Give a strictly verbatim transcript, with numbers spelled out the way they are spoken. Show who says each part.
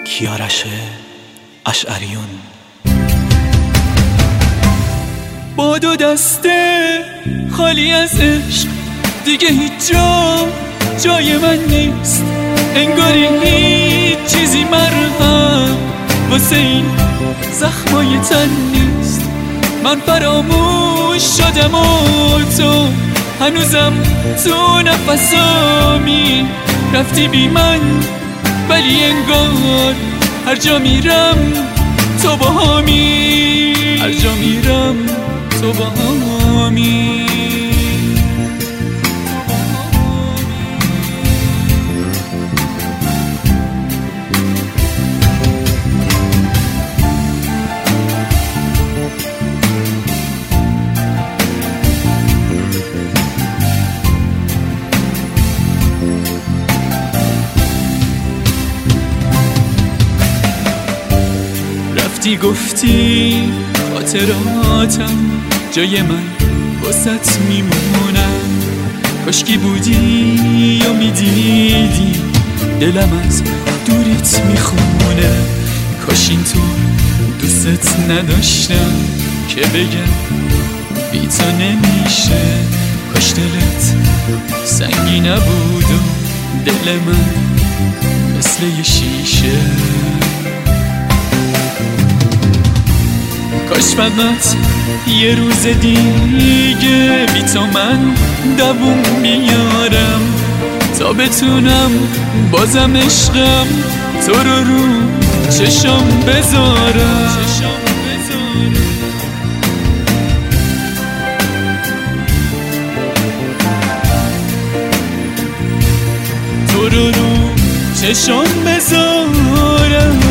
Speaker 1: کیارش اشعریون.
Speaker 2: با دو دسته خالی از عشق دیگه هیچ جا جای من نیست، انگاری هیچ چیزی مرهم واسه این زخمای تن نیست. من فراموش شدم و تو هنوزم تو نفسامی، رفتی بی من ولی انگار هر جا میرم تو با همی، هر جا میرم تو با همی. رفتی گفتی خاطراتم جای من واسط میمونم، کاشکی بودی یا میدیدی دلم از دوریت میخونه. کاش اینطور دوستت نداشتم که بگم بی تو نمیشه، کاش دلت سنگی نبود و دل من مثل یه شیشه. کاش فقط یه روز دیگه بی تو من دووم بیارم تا بتونم بازم عشقم تو رو رو چشم بذارم. تو رو رو چشم بذارم.